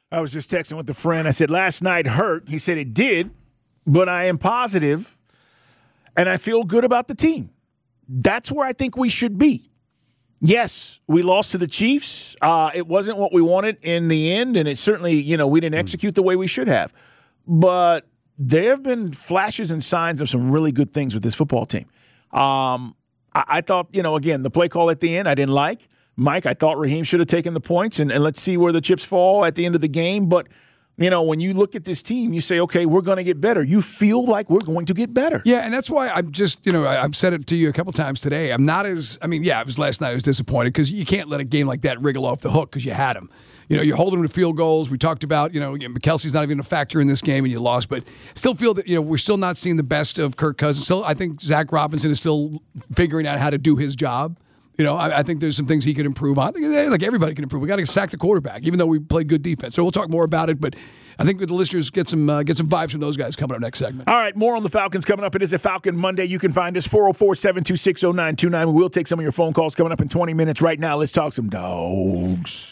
I was just texting with a friend. I said, last night hurt. He said it did, but I am positive, and I feel good about the team. That's where I think we should be. Yes, we lost to the Chiefs. It wasn't what we wanted in the end, and it certainly, we didn't execute the way we should have. But there have been flashes and signs of some really good things with this football team. I thought, again, the play call at the end I didn't like. Mike, I thought Raheem should have taken the points, and let's see where the chips fall at the end of the game. But when you look at this team, you say, okay, we're going to get better. You feel like we're going to get better. Yeah, and that's why I'm just, I've said it to you a couple times today. I'm not as, it was last night I was disappointed because you can't let a game like that wriggle off the hook because you had them. You're holding them to field goals. We talked about, McKelsey's not even a factor in this game and you lost, but still feel that, we're still not seeing the best of Kirk Cousins. Still, I think Zach Robinson is still figuring out how to do his job. I think there's some things he could improve on. I think like everybody can improve. We got to sack the quarterback, even though we played good defense. So we'll talk more about it. But I think the listeners get some vibes from those guys coming up next segment. All right, more on the Falcons coming up. It is a Falcon Monday. You can find us 404-726-0929. We will take some of your phone calls coming up in 20 minutes. Right now, let's talk some dogs.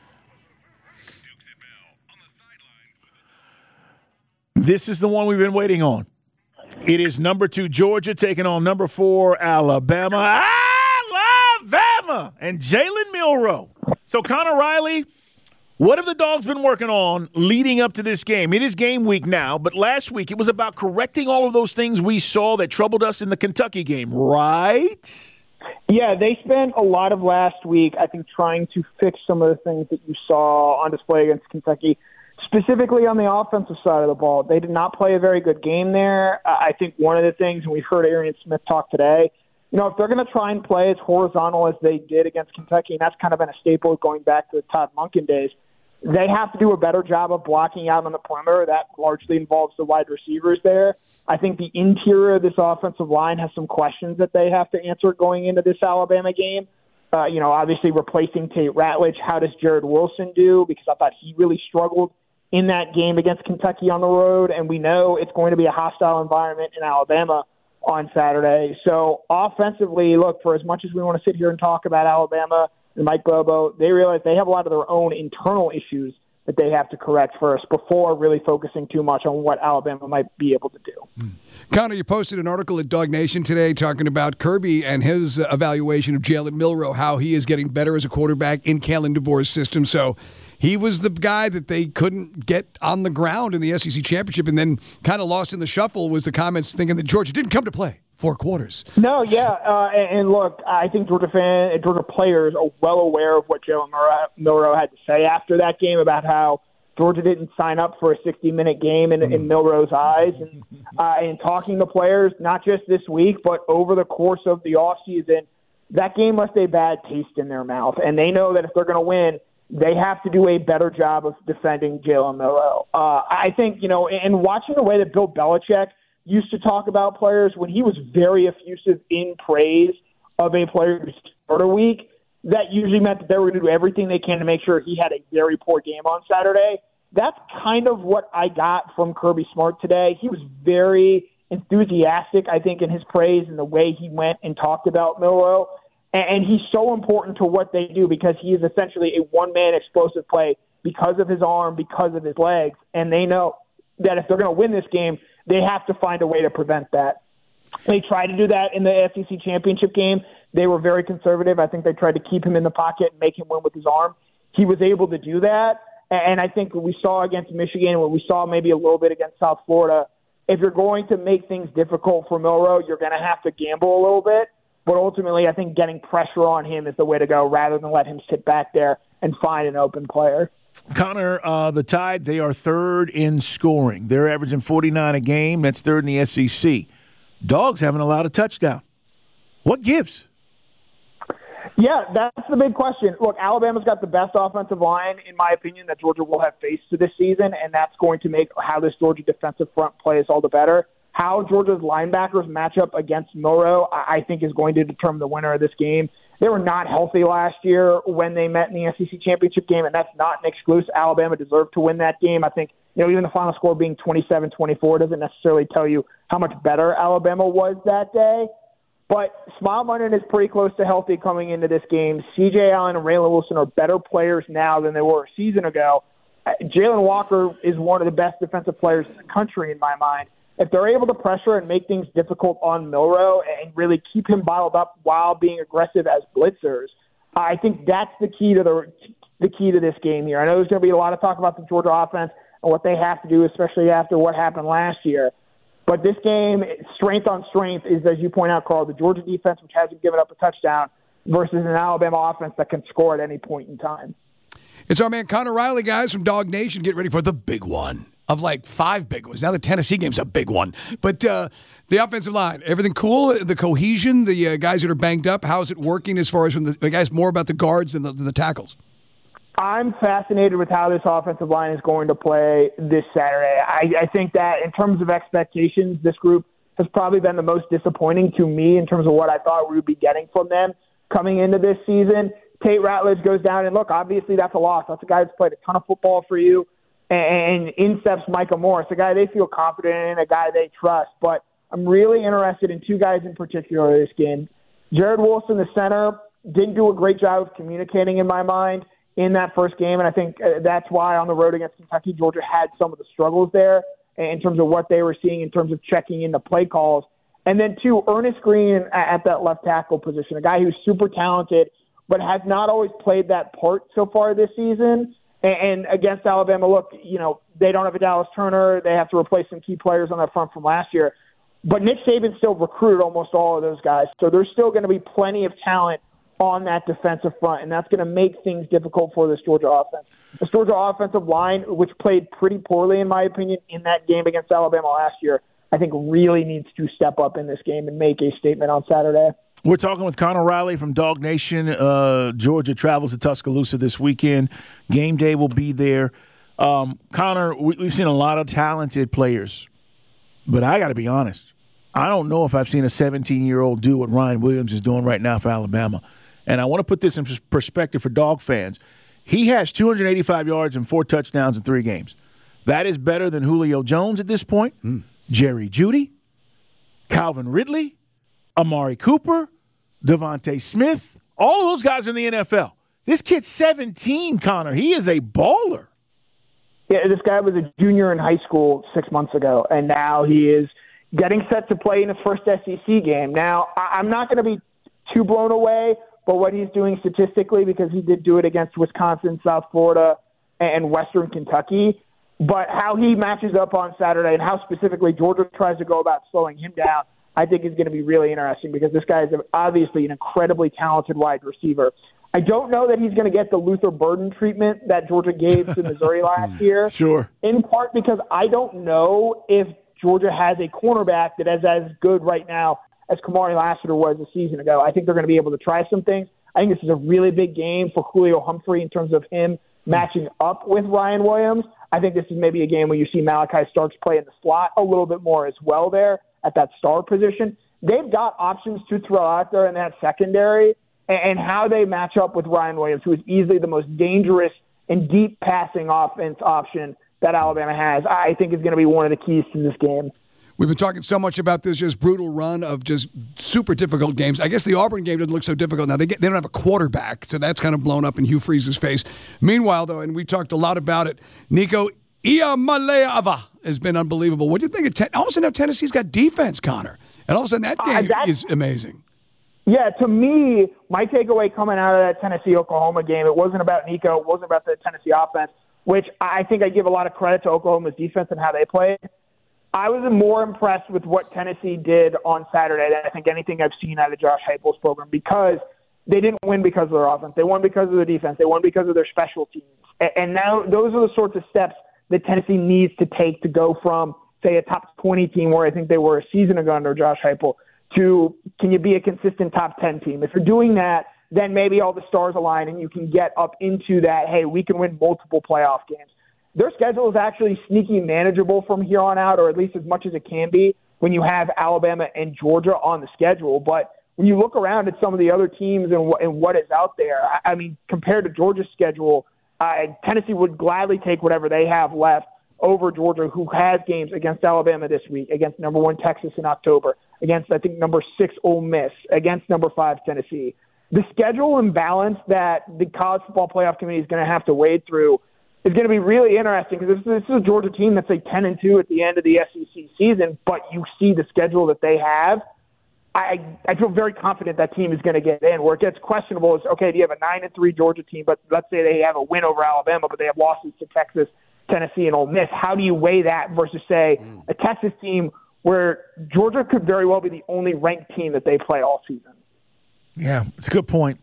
This is the one we've been waiting on. It is number 2 Georgia taking on number 4 Alabama. Alabama and Jalen Milroe. So, Connor Riley, what have the Dogs been working on leading up to this game? It is game week now, but last week it was about correcting all of those things we saw that troubled us in the Kentucky game, right? Yeah, they spent a lot of last week, I think, trying to fix some of the things that you saw on display against Kentucky, specifically on the offensive side of the ball. They did not play a very good game there. I think one of the things, and we've heard Arian Smith talk today, if they're going to try and play as horizontal as they did against Kentucky, and that's kind of been a staple going back to the Todd Monken days, they have to do a better job of blocking out on the perimeter. That largely involves the wide receivers there. I think the interior of this offensive line has some questions that they have to answer going into this Alabama game. Obviously replacing Tate Ratledge, how does Jared Wilson do? Because I thought he really struggled in that game against Kentucky on the road, and we know it's going to be a hostile environment in Alabama on Saturday. So offensively, look, for as much as we want to sit here and talk about Alabama and Mike Bobo, they realize they have a lot of their own internal issues that they have to correct first before really focusing too much on what Alabama might be able to do. Connor, you posted an article at Dog Nation today talking about Kirby and his evaluation of Jalen Milroe, how he is getting better as a quarterback in Kalen DeBoer's system. So he was the guy that they couldn't get on the ground in the SEC championship, and then kind of lost in the shuffle was the comments thinking that Georgia didn't come to play 4 quarters. No, yeah, and look, I think Georgia players are well aware of what Jalen Milroe had to say after that game about how Georgia didn't sign up for a 60-minute game in Milroe's eyes. And talking to players, not just this week, but over the course of the offseason, that game left a bad taste in their mouth. And they know that if they're going to win, they have to do a better job of defending Jalen Milroe. I think, and watching the way that Bill Belichick used to talk about players when he was very effusive in praise of a player's starter week, that usually meant that they were going to do everything they can to make sure he had a very poor game on Saturday. That's kind of what I got from Kirby Smart today. He was very enthusiastic, I think, in his praise and the way he went and talked about Milroe. And he's so important to what they do because he is essentially a one-man explosive play because of his arm, because of his legs. And they know that if they're going to win this game, they have to find a way to prevent that. They tried to do that in the SEC championship game. They were very conservative. I think they tried to keep him in the pocket and make him win with his arm. He was able to do that. And I think what we saw against Michigan, what we saw maybe a little bit against South Florida, if you're going to make things difficult for Milroe, you're going to have to gamble a little bit. But ultimately, I think getting pressure on him is the way to go rather than let him sit back there and find an open player. Connor, the Tide, they are third in scoring. They're averaging 49 a game. That's third in the SEC. Dogs haven't allowed a touchdown. What gives? Yeah, that's the big question. Look, Alabama's got the best offensive line, in my opinion, that Georgia will have faced to this season, and that's going to make how this Georgia defensive front plays all the better. How Georgia's linebackers match up against Milroe, I think, is going to determine the winner of this game. They were not healthy last year when they met in the SEC championship game, and that's not an excuse. Alabama deserved to win that game. I think, even the final score being 27-24 doesn't necessarily tell you how much better Alabama was that day. But Smile London is pretty close to healthy coming into this game. C.J. Allen and Raylan Wilson are better players now than they were a season ago. Jalen Walker is one of the best defensive players in the country in my mind. If they're able to pressure and make things difficult on Milroe and really keep him bottled up while being aggressive as blitzers, I think that's the key to this game here. I know there's going to be a lot of talk about the Georgia offense and what they have to do, especially after what happened last year. But this game, strength on strength, is, as you point out, Carl, the Georgia defense, which hasn't given up a touchdown, versus an Alabama offense that can score at any point in time. It's our man Connor Riley, guys, from Dog Nation. Get ready for the big one of like 5 big ones. Now the Tennessee game's a big one. But the offensive line, everything cool? The cohesion, the guys that are banged up, how's it working as far as from the guys more about the guards than the tackles? I'm fascinated with how this offensive line is going to play this Saturday. I think that in terms of expectations, this group has probably been the most disappointing to me in terms of what I thought we would be getting from them coming into this season. Tate Ratledge goes down, and look, obviously that's a loss. That's a guy that's played a ton of football for you. And in steps Micah Morris, a guy they feel confident in, a guy they trust. But I'm really interested in 2 guys in particular this game. Jared Wilson, the center, didn't do a great job of communicating in my mind in that first game, and I think that's why on the road against Kentucky, Georgia had some of the struggles there in terms of what they were seeing in terms of checking in the play calls. And then 2, Ernest Green at that left tackle position, a guy who's super talented but has not always played that part so far this season. And against Alabama, look, they don't have a Dallas Turner. They have to replace some key players on that front from last year. But Nick Saban still recruited almost all of those guys. So there's still going to be plenty of talent on that defensive front, and that's going to make things difficult for this Georgia offense. This Georgia offensive line, which played pretty poorly, in my opinion, in that game against Alabama last year, I think really needs to step up in this game and make a statement on Saturday. We're talking with Connor Riley from Dog Nation. Georgia travels to Tuscaloosa this weekend. Game day will be there. Connor, we've seen a lot of talented players, but I got to be honest. I don't know if I've seen a 17-year-old do what Ryan Williams is doing right now for Alabama. And I want to put this in perspective for Dog fans. He has 285 yards and 4 touchdowns in 3 games. That is better than Julio Jones at this point, Jerry Jeudy, Calvin Ridley, Amari Cooper, Devontae Smith. All of those guys are in the NFL. This kid's 17, Connor. He is a baller. Yeah, this guy was a junior in high school 6 months ago, and now he is getting set to play in his first SEC game. Now, I'm not going to be too blown away by what he's doing statistically because he did do it against Wisconsin, South Florida, and Western Kentucky. But how he matches up on Saturday and how specifically Georgia tries to go about slowing him down, I think is going to be really interesting because this guy is obviously an incredibly talented wide receiver. I don't know that he's going to get the Luther Burden treatment that Georgia gave to Missouri last year. Sure. In part because I don't know if Georgia has a cornerback that is as good right now as Kamari Lassiter was a season ago. I think they're going to be able to try some things. I think this is a really big game for Julio Humphrey in terms of him matching up with Ryan Williams. I think this is maybe a game where you see Malachi Starks play in the slot a little bit more as well there at that star position. They've got options to throw out there in that secondary, and how they match up with Ryan Williams, who is easily the most dangerous and deep passing offense option that Alabama has, I think is going to be one of the keys to this game. We've been talking so much about this just brutal run of just super difficult games. I guess the Auburn game doesn't look so difficult now. They don't have a quarterback, so that's kind of blown up in Hugh Freeze's face. Meanwhile, though, and we talked a lot about it, Nico Iamaleava has been unbelievable. What do you think of all of a sudden now Tennessee's got defense, Connor? And all of a sudden that game is amazing. Yeah, to me, my takeaway coming out of that Tennessee-Oklahoma game, it wasn't about Nico, it wasn't about the Tennessee offense, which I think I give a lot of credit to Oklahoma's defense and how they played. I was more impressed with what Tennessee did on Saturday than I think anything I've seen out of Josh Heupel's program because they didn't win because of their offense. They won because of their defense. They won because of their special teams. And now those are the sorts of steps that Tennessee needs to take to go from, say, a top 20 team where I think they were a season ago under Josh Heupel to can you be a consistent top 10 team? If you're doing that, then maybe all the stars align and you can get up into that, hey, we can win multiple playoff games. Their schedule is actually sneaky manageable from here on out, or at least as much as it can be when you have Alabama and Georgia on the schedule. But when you look around at some of the other teams and what is out there, I mean, compared to Georgia's schedule, Tennessee would gladly take whatever they have left over Georgia, who has games against Alabama this week, against number 1 Texas in October, against, I think, number 6 Ole Miss, against number 5 Tennessee. The schedule imbalance that the College Football Playoff Committee is going to have to wade through is going to be really interesting because this is a Georgia team that's like 10-2 at the end of the SEC season, but you see the schedule that they have. I feel very confident that team is going to get in. Where it gets questionable is, okay, do you have a 9-3 Georgia team, but let's say they have a win over Alabama, but they have losses to Texas, Tennessee, and Ole Miss. How do you weigh that versus, say, a Texas team where Georgia could very well be the only ranked team that they play all season? Yeah, it's a good point.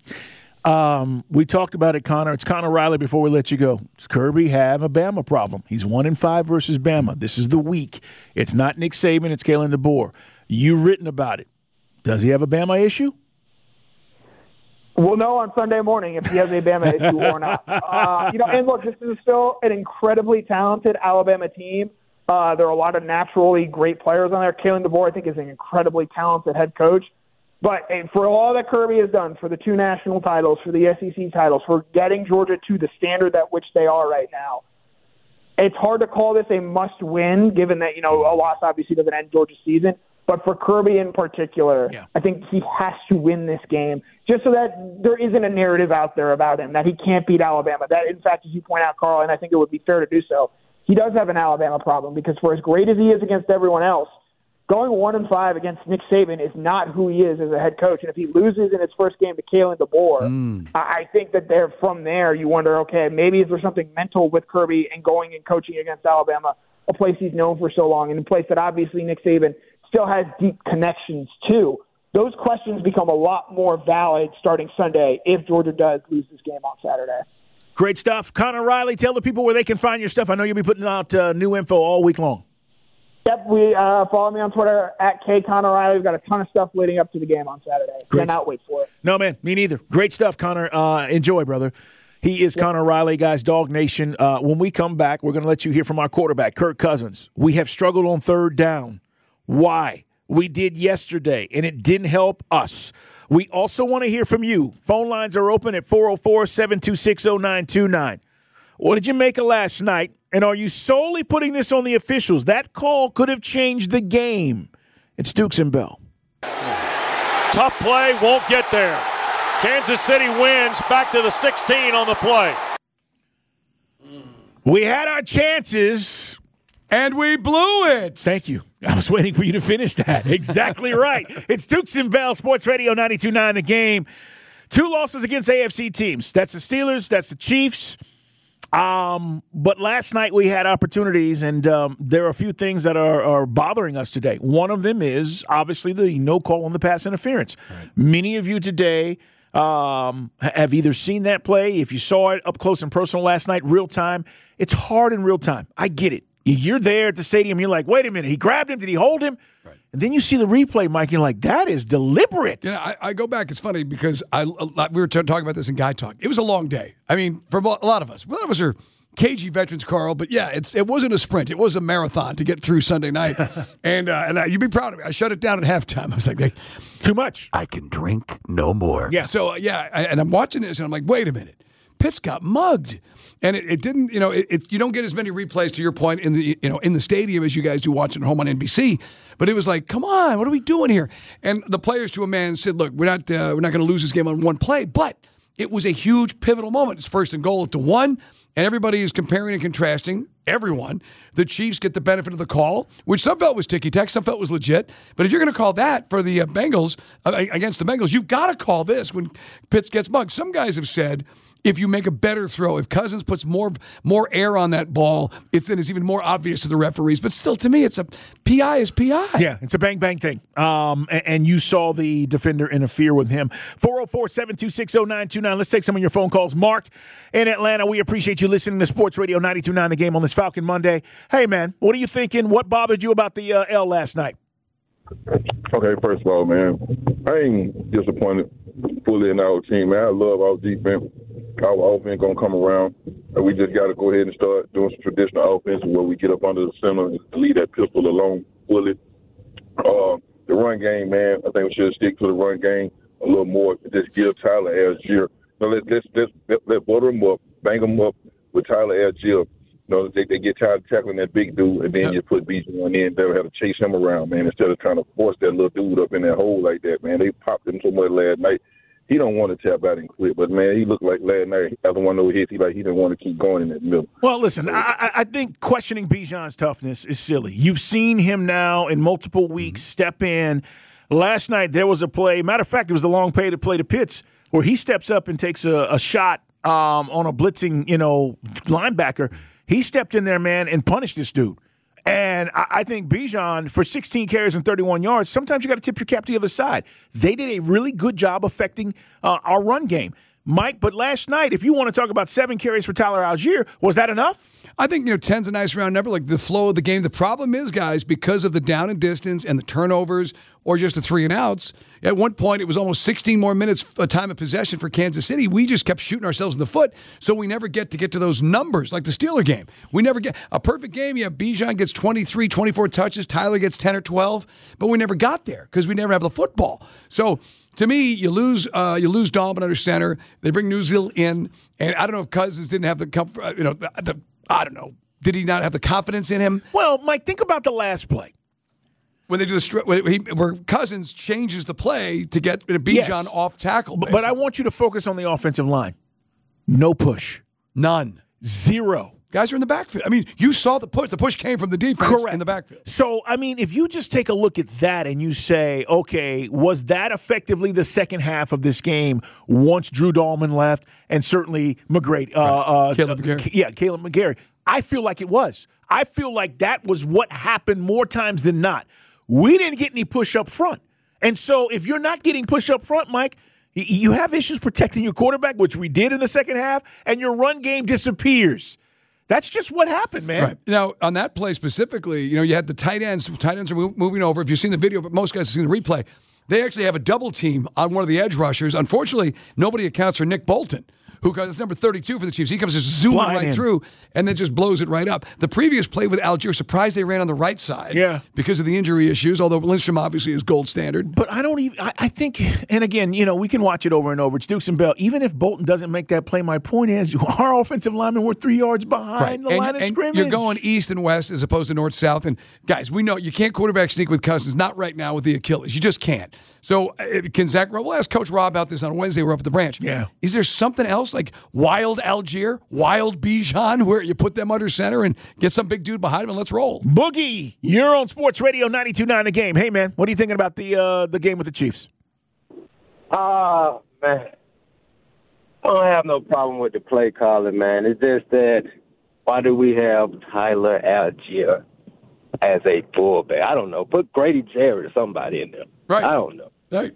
We talked about it, Connor. It's Connor Riley before we let you go. Does Kirby have a Bama problem? He's 1-5 versus Bama. This is the week. It's not Nick Saban. It's Kalen DeBoer. You've written about it. Does he have a Bama issue? We'll know on Sunday morning if he has a Bama issue or not. And look, this is still an incredibly talented Alabama team. There are a lot of naturally great players on there. Kalen DeBoer, I think, is an incredibly talented head coach. But for all that Kirby has done, for the 2 national titles, for the SEC titles, for getting Georgia to the standard at which they are right now, it's hard to call this a must-win, given that, a loss obviously doesn't end Georgia's season. But for Kirby in particular, I think he has to win this game just so that there isn't a narrative out there about him, that he can't beat Alabama. That, in fact, as you point out, Carl, and I think it would be fair to do so, he does have an Alabama problem because for as great as he is against everyone else, going 1-5 against Nick Saban is not who he is as a head coach. And if he loses in his first game to Kalen DeBoer, I think that from there you wonder, okay, maybe is there something mental with Kirby and going and coaching against Alabama, a place he's known for so long, and a place that obviously Nick Saban still has deep connections to. Those questions become a lot more valid starting Sunday if Georgia does lose this game on Saturday. Great stuff. Connor Riley, tell the people where they can find your stuff. I know you'll be putting out new info all week long. Yep, follow me on Twitter at @KConnorRiley. We've got a ton of stuff leading up to the game on Saturday. Cannot wait for it. No, man, me neither. Great stuff, Connor. Enjoy, brother. He is Connor Riley, guys, Dog Nation. When we come back, we're going to let you hear from our quarterback, Kirk Cousins. We have struggled on third down. Why? We did yesterday, and it didn't help us. We also want to hear from you. Phone lines are open at 404-726-0929. What did you make of last night? And are you solely putting this on the officials? That call could have changed the game. It's Dukes and Bell. Tough play, won't get there. Kansas City wins, back to the 16 on the play. We had our chances. And we blew it. Thank you. I was waiting for you to finish that. Exactly right. It's Dukes and Bell, Sports Radio 92.9 The Game. 2 losses against AFC teams. That's the Steelers. That's the Chiefs. But last night we had opportunities, and there are a few things that are bothering us today. One of them is obviously the no call on the pass interference. Right. Many of you today have either seen that play, if you saw it up close and personal last night, real time. It's hard in real time. I get it. You're there at the stadium. You're like, wait a minute. He grabbed him. Did he hold him? Right. And then you see the replay, Mike. You're like, that is deliberate. Yeah, I go back. It's funny because we were talking about this in Guy Talk. It was a long day. I mean, for a lot of us. A lot of us are cagey veterans, Carl. But, yeah, it wasn't a sprint. It was a marathon to get through Sunday night. and you'd be proud of me. I shut it down at halftime. I was like, too much. I can drink no more. Yeah. So, and I'm watching this, and I'm like, wait a minute. Pitts got mugged. And it didn't, you don't get as many replays, to your point, in the stadium as you guys do watching at home on NBC. But it was like, come on, what are we doing here? And the players, to a man, said, look, we're not going to lose this game on one play. But it was a huge pivotal moment. It's 1st and goal at the 1, and everybody is comparing and contrasting. Everyone. The Chiefs get the benefit of the call, which some felt was ticky-tack, some felt was legit. But if you're going to call that for the Bengals, against the Bengals, you've got to call this when Pitts gets mugged. Some guys have said, if you make a better throw, if Cousins puts more air on that ball, it's even more obvious to the referees. But still, to me, it's a PI is PI. Yeah, it's a bang-bang thing. And you saw the defender interfere with him. 404-726-0929. Let's take some of your phone calls. Mark in Atlanta, we appreciate you listening to Sports Radio 92.9 The Game on this Falcon Monday. Hey, man, what are you thinking? What bothered you about the L last night? Okay, first of all, man, I ain't disappointed fully in our team, man. I love our defense. Our offense going to come around. And we just got to go ahead and start doing some traditional offense where we get up under the center and leave that pistol alone fully. The run game, man, I think we should stick to the run game a little more. Just give Tyler Algier. Let's butter him up, bang him up with Tyler Algier. They get tired of tackling that big dude, and then you put Bijan in. They'll have to chase him around, man, instead of trying to force that little dude up in that hole like that, man. They popped him so much last night. he don't want to tap out and quit. But, man, he looked like last night, after one of those hits, he didn't want to keep going in that middle. Well, listen, I think questioning Bijan's toughness is silly. You've seen him now in multiple weeks step in. Last night there was a play. Matter of fact, it was the long play to Pitts where he steps up and takes a shot on a blitzing, linebacker. He stepped in there, man, and punished this dude. And I think Bijan, for 16 carries and 31 yards, sometimes you got to tip your cap to the other side. They did a really good job affecting our run game. Mike, but last night, if you want to talk about 7 carries for Tyler Algier, was that enough? I think 10's a nice round number, like the flow of the game. The problem is, guys, because of the down and distance and the turnovers or just the 3 and outs, at one point it was almost 16 more minutes time of possession for Kansas City. We just kept shooting ourselves in the foot, so we never get to those numbers like the Steeler game. We never get a perfect game. Yeah, Bijan gets 23, 24 touches. Tyler gets 10 or 12, but we never got there because we never have the football. So to me, you lose Dalman under center. They bring Nuzil in, and I don't know if Cousins didn't have the comfort, I don't know. Did he not have the confidence in him? Well, Mike, think about the last play. When they do where Cousins changes the play to get Bijan off tackle. But I want you to focus on the offensive line. No push. None. 0. Guys are in the backfield. I mean, you saw the push. The push came from the defense in the backfield. So, I mean, if you just take a look at that and you say, okay, was that effectively the second half of this game once Drew Dalman left and certainly McGrady? Caleb McGarry. Caleb McGarry. I feel like it was. I feel like that was what happened more times than not. We didn't get any push up front. And so if you're not getting push up front, Mike, you have issues protecting your quarterback, which we did in the second half, and your run game disappears. That's just what happened, man. Right. Now, on that play specifically, you had the tight ends. Tight ends are moving over. If you've seen the video, but most guys have seen the replay, they actually have a double team on one of the edge rushers. Unfortunately, nobody accounts for Nick Bolton, who comes number 32 for the Chiefs. He comes just zooming right through and then just blows it right up. The previous play with Algier, surprised they ran on the right side because of the injury issues, although Lindstrom obviously is gold standard. But I think, and again, we can watch it over and over. It's Dukes and Bell. Even if Bolton doesn't make that play, my point is our offensive linemen were 3 yards behind the line of scrimmage. You're going east and west as opposed to north-south. And, guys, we know you can't quarterback sneak with Cousins, not right now with the Achilles. You just can't. So can Zach – we'll ask Coach Rob about this on Wednesday. We're up at the branch. Yeah. Is there something else like wild Algier, wild Bijan, where you put them under center and get some big dude behind him and let's roll? Boogie, you're on Sports Radio 92.9 The Game. Hey, man, what are you thinking about the game with the Chiefs? Man, I don't have no problem with the play calling, man. It's just that why do we have Tyler Algier as a fullback? I don't know. Put Grady Jarrett or somebody in there. Right. I don't know. Right.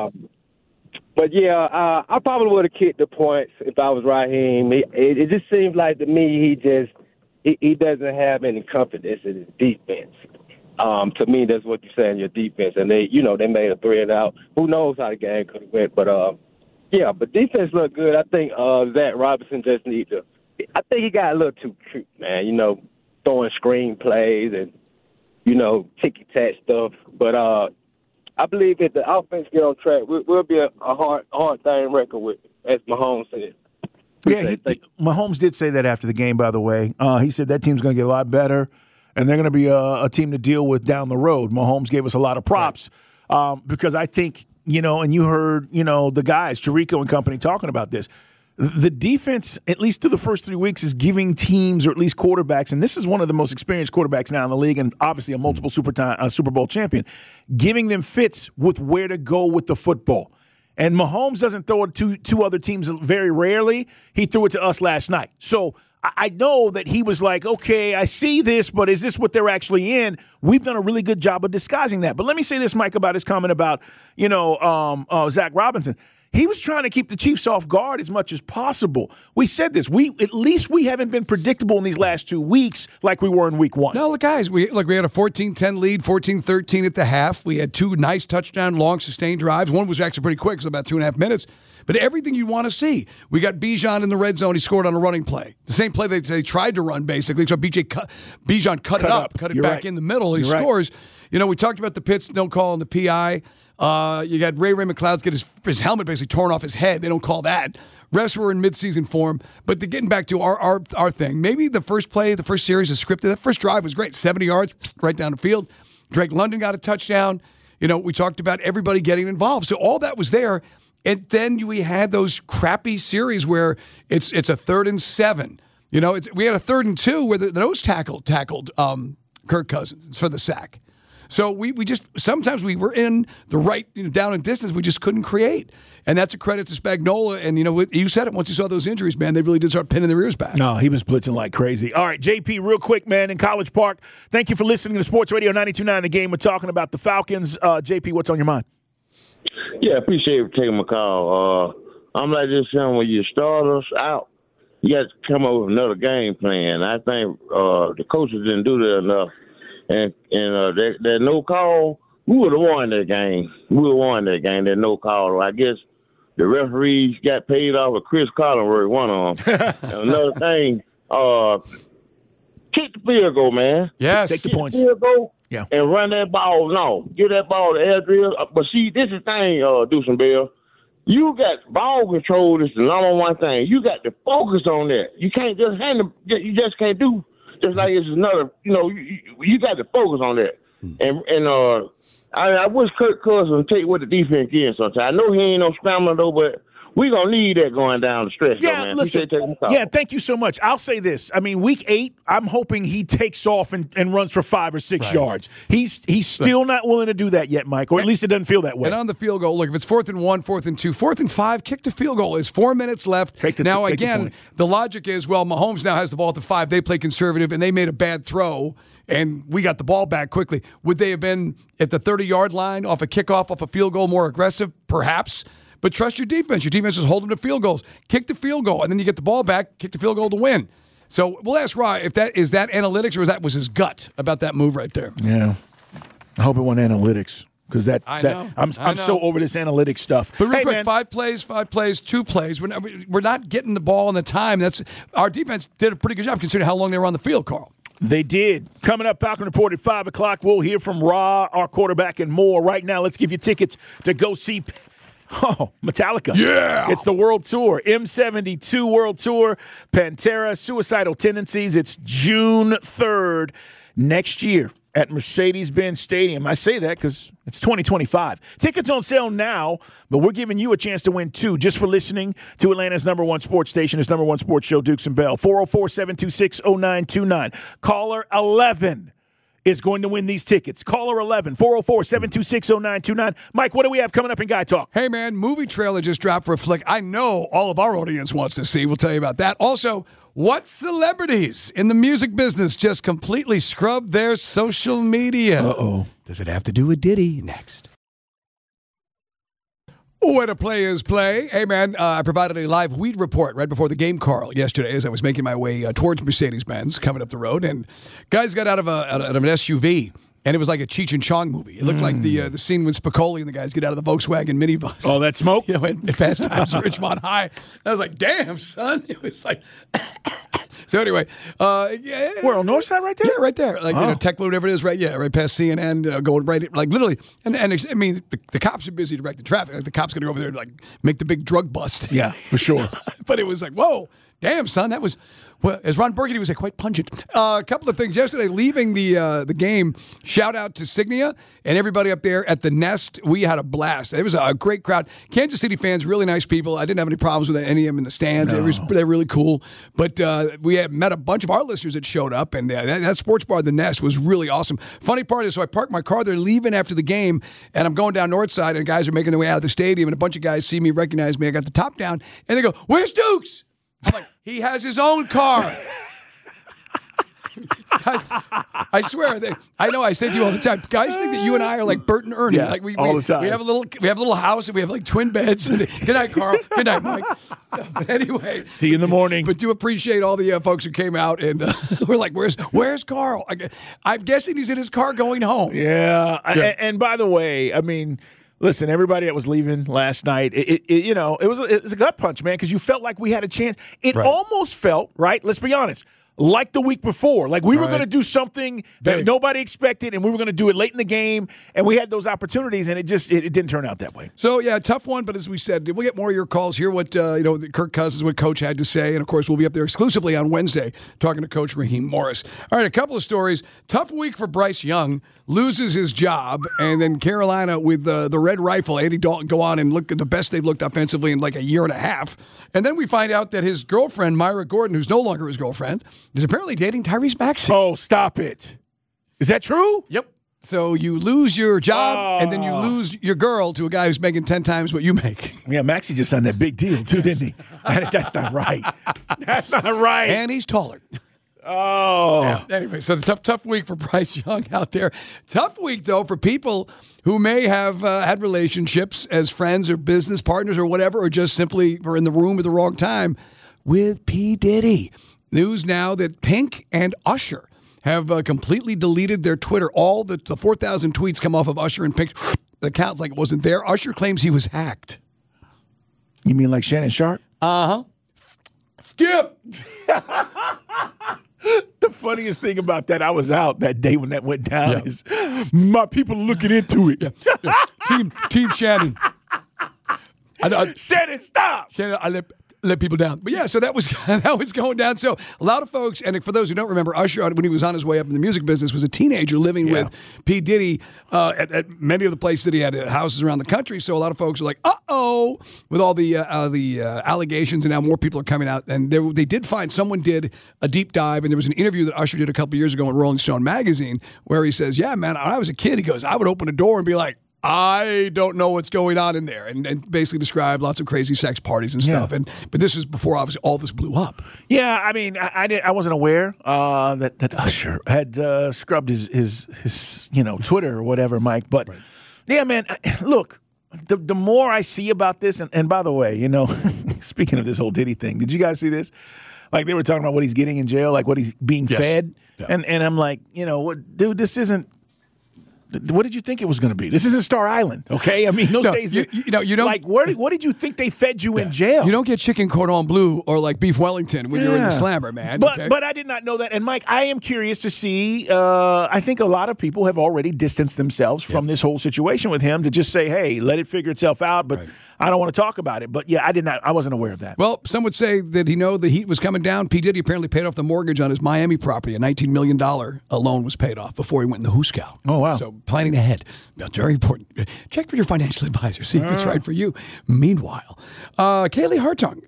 But, I probably would have kicked the points if I was Raheem. It just seems like to me he doesn't have any confidence in his defense. To me, that's what you're saying, your defense. And they made a 3 and out. Who knows how the game could have went. But, but defense looked good. I think Zach Robinson just needs to – I think he got a little too cute, man, throwing screen plays and, ticky-tack stuff. But I believe if the offense get on track, we'll be a hard thing record with, as Mahomes said. Yeah, Mahomes did say that after the game, by the way. He said that team's going to get a lot better, and they're going to be a team to deal with down the road. Mahomes gave us a lot of props because I think, and you heard, the guys, Chirico and company, talking about this. The defense, at least through the first 3 weeks, is giving teams, or at least quarterbacks, and this is one of the most experienced quarterbacks now in the league and obviously a multiple Super Bowl champion, giving them fits with where to go with the football. And Mahomes doesn't throw it to two other teams very rarely. He threw it to us last night. So I know that he was like, okay, I see this, but is this what they're actually in? We've done a really good job of disguising that. But let me say this, Mike, about his comment about, Zach Robinson. He was trying to keep the Chiefs off guard as much as possible. We said this. At least we haven't been predictable in these last 2 weeks like we were in week 1. No, look, guys, we had a 14-10 lead, 14-13 at the half. We had 2 nice touchdown, long, sustained drives. One was actually pretty quick, it was about 2.5 minutes. But everything you want to see. We got Bijan in the red zone. He scored on a running play. The same play they tried to run, basically. So Bijan cut it up, cut it back in the middle. He scores. We talked about the Pitts no call on the PI. You got Ray McLeod's get his helmet basically torn off his head. They don't call that. Refs were in midseason form. But getting back to our thing, maybe the first play, the first series is scripted. That first drive was great. 70 yards right down the field. Drake London got a touchdown. We talked about everybody getting involved. So all that was there. And then we had those crappy series where it's a 3rd and 7. You know, we had a 3rd and 2 where the nose tackled Kirk Cousins for the sack. So we just sometimes we were in the right down and distance, we just couldn't create, and that's a credit to Spagnuolo. And you said it, once you saw those injuries, man, they really did start pinning their ears back. No, he was blitzing like crazy. All right, JP, real quick, man, in College Park. Thank you for listening to Sports Radio 92.9 The Game. We're talking about the Falcons. JP, what's on your mind? Yeah, appreciate you taking my call. I'm like this saying, when you start us out, you got to come up with another game plan. I think the coaches didn't do that enough. And that no call, we would have won that game. That no call. I guess the referees got paid off with Chris Collinworth, one of them. And another thing, kick the field goal, man. Yes. Take the points. Field goal. Yeah. And run that ball. No, get that ball to Adriel. But see, this is the thing, Deuce Bell. You got ball control. Is the number one thing. You got to focus on that. You can't just you just can't do. Just like it's another, you got to focus on that. And I wish Kirk Cousins would take what the defense is sometimes. I know he ain't no scrambler, though, but we're going to need that going down the stretch, though, man. Listen, thank you so much. I'll say this. I mean, week 8, I'm hoping he takes off and runs for 5 or 6 yards. He's still not willing to do that yet, Mike, or at least it doesn't feel that way. And on the field goal, look, if it's 4th and 1, 4th and 2, 4th and 5, kick the field goal. There's 4 minutes left. Now, again, the logic is, well, Mahomes now has the ball at the 5. They play conservative, and they made a bad throw, and we got the ball back quickly. Would they have been at the 30-yard line off a kickoff, off a field goal, more aggressive? Perhaps. But trust your defense. Your defense is holding to field goals. Kick the field goal, and then you get the ball back, kick the field goal to win. So we'll ask Ra if that is that analytics or that was his gut about that move right there. Yeah. I hope it wasn't analytics. Because I'm so over this analytics stuff. But real quick, 5 plays, 2 plays. We're not getting the ball in the time. Our defense did a pretty good job considering how long they were on the field, Carl. They did. Coming up, Falcon Report at 5 o'clock. We'll hear from Ra, our quarterback, and more. Right now, let's give you tickets to go see Metallica. Yeah. It's the World Tour. M72 World Tour. Pantera, Suicidal Tendencies. It's June 3rd next year at Mercedes-Benz Stadium. I say that because it's 2025. Tickets on sale now, but we're giving you a chance to win 2 just for listening to Atlanta's #1 sports station, its #1 sports show, Dukes and Bell. 404-726-0929. Caller 11 is going to win these tickets. Caller 11, 404-726-0929. Mike, what do we have coming up in Guy Talk? Hey, man, movie trailer just dropped for a flick I know all of our audience wants to see. We'll tell you about that. Also, what celebrities in the music business just completely scrubbed their social media? Uh-oh. Does it have to do with Diddy? Next. Where the players play. Hey, man, I provided a live weed report right before the game, Carl, yesterday as I was making my way towards Mercedes-Benz coming up the road. And guys got out of an SUV, and it was like a Cheech and Chong movie. It looked like the scene when Spicoli and the guys get out of the Volkswagen minibus. Oh, that smoke? In Fast Times at Ridgemont High. I was like, damn, son. It was like... So anyway, yeah. We're on North Side right there? Yeah, right there. Like, Tech Blue, whatever it is, right past CNN, going right, like literally. And I mean, the cops are busy directing traffic. Like, the cops going to go over there and, like, make the big drug bust. Yeah, for sure. But it was like, whoa, damn, son, that was... Well, as Ron Burgundy would say, quite pungent. A couple of things. Yesterday, leaving the game, shout out to Signia and everybody up there at the Nest. We had a blast. It was a great crowd. Kansas City fans, really nice people. I didn't have any problems with any of them in the stands. No. They're really cool. But we had met a bunch of our listeners that showed up, and that sports bar, the Nest, was really awesome. Funny part is, so I parked my car there leaving after the game, and I'm going down North Side, and guys are making their way out of the stadium, and a bunch of guys see me, recognize me. I got the top down, and they go, "Where's Dukes?" I'm like, he has his own car. Guys, I swear, I know I say to you all the time, guys think that you and I are like Bert and Ernie. Yeah, like all the time. We have a little house, and we have like twin beds. And, good night, Carl. Good night, Mike. But anyway. See you in the morning. But do appreciate all the folks who came out, and we're like, where's Carl? I'm guessing he's in his car going home. Yeah. And by the way, I mean, listen, everybody that was leaving last night, it was a gut punch, man, because you felt like we had a chance. It almost felt, right, let's be honest, like the week before. Like we were Right. going to do something that Big. nobody expected, and we were going to do it late in the game, and we had those opportunities, and it didn't turn out that way. So, yeah, tough one, but as we said, we'll get more of your calls, hear what Kirk Cousins, what Coach had to say, and, of course, we'll be up there exclusively on Wednesday talking to Coach Raheem Morris. All right, a couple of stories. Tough week for Bryce Young, loses his job, and then Carolina with the Red Rifle, Andy Dalton, go on and look at the best they've looked offensively in like a year and a half. And then we find out that his girlfriend, Myra Gordon, who's no longer his girlfriend, is apparently dating Tyrese Maxey. Oh, stop it. Is that true? Yep. So you lose your job, and then you lose your girl to a guy who's making 10 times what you make. Yeah, Maxie just signed that big deal, too, didn't he? That's not right. That's not right. And he's taller. Oh. Yeah. Anyway, so the tough week for Bryce Young out there. Tough week, though, for people who may have had relationships as friends or business partners or whatever, or just simply were in the room at the wrong time with P. Diddy. News now that Pink and Usher have completely deleted their Twitter. All the 4,000 tweets come off of Usher and Pink. The account's like it wasn't there. Usher claims he was hacked. You mean like Shannon Sharp? Uh-huh. Skip! The funniest thing about that, I was out that day when that went down, is my people looking into it. Team Shannon. Shannon, stop! Shannon, I let people down. But yeah, so that was going down. So a lot of folks, and for those who don't remember, Usher, when he was on his way up in the music business, was a teenager living with P. Diddy at many of the places that he had houses around the country. So a lot of folks are like, uh-oh, with all the allegations, and now more people are coming out. And they did find, someone did a deep dive, and there was an interview that Usher did a couple years ago in Rolling Stone magazine where he says, yeah, man, when I was a kid, he goes, I would open a door and be like, I don't know what's going on in there, and basically describe lots of crazy sex parties and stuff. But this is before obviously all this blew up. Yeah, I mean, I wasn't aware that Usher had scrubbed his Twitter or whatever, Mike. But yeah, man, look, the more I see about this, and by the way, speaking of this whole Diddy thing, did you guys see this? Like they were talking about what he's getting in jail, like what he's being fed, and I'm like, what, dude, this isn't. What did you think it was going to be? This isn't Star Island, okay? I mean, those days, you don't like. What did you think they fed you in jail? You don't get chicken cordon bleu or like beef Wellington when you're in the slammer, man. But I did not know that. And Mike, I am curious to see. I think a lot of people have already distanced themselves from this whole situation with him to just say, "Hey, let it figure itself out." But I don't want to talk about it. But yeah, I wasn't aware of that. Well, some would say that the heat was coming down. P. Diddy apparently paid off the mortgage on his Miami property. A $19 million loan was paid off before he went in the Hooskow. Oh, wow. So planning ahead. That's very important. Check with your financial advisor. See if it's right for you. Meanwhile, Kaylee Hartung,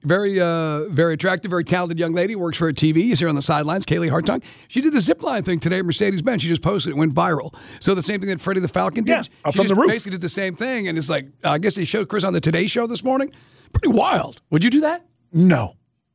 very attractive, very talented young lady, works for a TV. You see her on the sidelines. Kaylee Hartung. She did the zipline thing today at Mercedes-Benz. She just posted it. It went viral. So the same thing that Freddie the Falcon did. Yeah, she from just the roof. basically did the same thing. And it's like, I guess they showed Chris on the Today Show this morning. Pretty wild. Would you do that? No.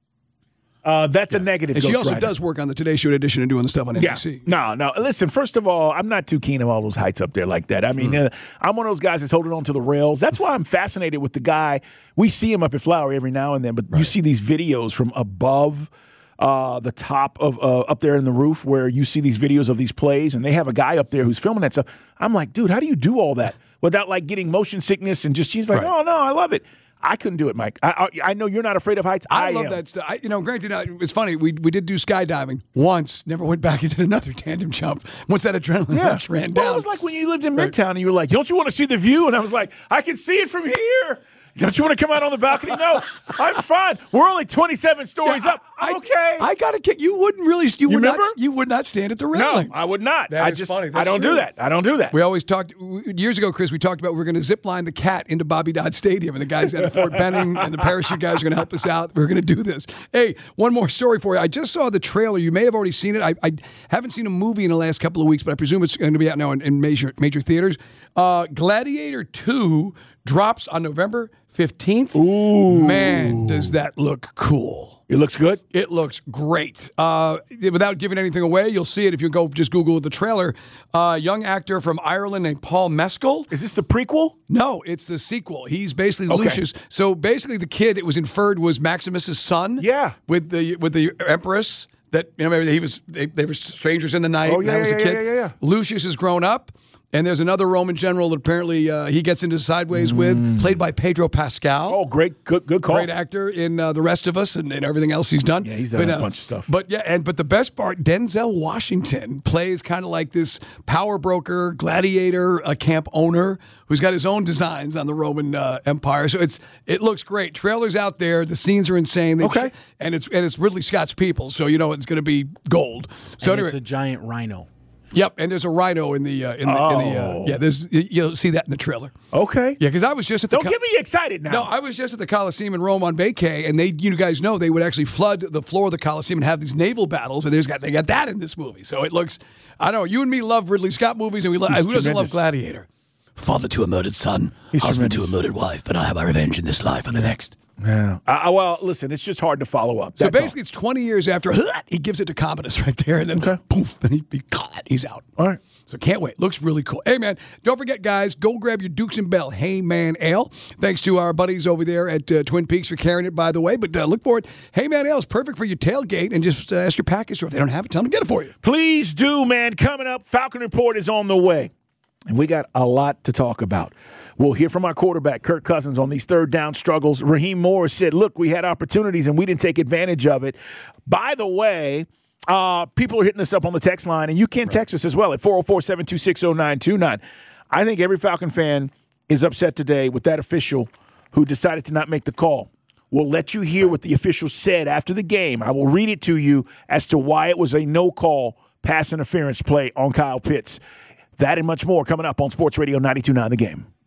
That's a negative. And she also Rider. does work on the Today Show in addition to doing the stuff on NBC. Yeah. No. Listen, first of all, I'm not too keen of all those heights up there like that. I mean, I'm one of those guys that's holding on to the rails. That's why I'm fascinated with the guy. We see him up at Flowery every now and then, but you see these videos from above the top of up there in the roof where you see these videos of these plays, and they have a guy up there who's filming that stuff. I'm like, dude, how do you do all that without like getting motion sickness and just she's like, oh, no, I love it. I couldn't do it, Mike. I know you're not afraid of heights. I love am. that stuff. Granted, it's funny. We did do skydiving once. Never went back and did another tandem jump. Once that adrenaline rush ran down. Well, it was like when you lived in Midtown and you were like, don't you want to see the view? And I was like, I can see it from here. Don't you want to come out on the balcony? No, I'm fine. We're only 27 stories up. I'm okay. I got to kick. You wouldn't really. You would remember? not. You would not stand at the railing. No, I would not. That is funny. I don't do that. I don't do that. We always talked years ago, Chris. We talked about we're going to zip line the cat into Bobby Dodd Stadium, and the guys at Fort Benning and the parachute guys are going to help us out. We're going to do this. Hey, one more story for you. I just saw the trailer. You may have already seen it. I haven't seen a movie in the last couple of weeks, but I presume it's going to be out now in major theaters. Gladiator 2 drops on November 15th. Ooh. Man, does that look cool. It looks good? It looks great. Without giving anything away, you'll see it if you go just Google the trailer. Young actor from Ireland named Paul Mescal. Is this the prequel? No, it's the sequel. He's basically Lucius. So basically the kid, it was inferred, was Maximus's son. Yeah. With the Empress. That maybe they were strangers in the night. Oh, yeah, when I was a kid. Yeah. Lucius has grown up. And there's another Roman general that apparently he gets into sideways with, played by Pedro Pascal. Oh, great. Good call. Great actor in The Rest of Us and everything else he's done. Yeah, he's done a bunch of stuff. But the best part, Denzel Washington plays kind of like this power broker, gladiator, a camp owner who's got his own designs on the Roman Empire. So it looks great. Trailers out there. The scenes are insane. And it's Ridley Scott's people, so you know it's going to be gold. So and anyway, it's a giant rhino. Yep, and there's a rhino in the there's you'll see that in the trailer. Okay. Yeah, because I was just at the Don't get me excited now. No, I was just at the Coliseum in Rome on vacay, and you guys know they would actually flood the floor of the Coliseum and have these naval battles, and they got that in this movie. So it looks, I don't know, you and me love Ridley Scott movies, and who doesn't love Gladiator? Father to a murdered son, husband to a murdered wife, and I have my revenge in this life and the next. Yeah. Well, listen, it's just hard to follow up. So basically, it's 20 years after he gives it to Commodus right there, and then poof, and he's out. All right. So can't wait. Looks really cool. Hey, man, don't forget, guys, go grab your Dukes and Bell Hey Man Ale. Thanks to our buddies over there at Twin Peaks for carrying it, by the way. But look for it. Hey Man Ale is perfect for your tailgate, and just ask your package store if they don't have it. Tell them to get it for you. Please do, man. Coming up, Falcon Report is on the way. And we got a lot to talk about. We'll hear from our quarterback, Kirk Cousins, on these third down struggles. Raheem Morris said, look, we had opportunities and we didn't take advantage of it. By the way, people are hitting us up on the text line, and you can text us as well at 404-726-0929. I think every Falcon fan is upset today with that official who decided to not make the call. We'll let you hear what the official said after the game. I will read it to you as to why it was a no-call pass interference play on Kyle Pitts. That and much more coming up on Sports Radio 92.9 The Game.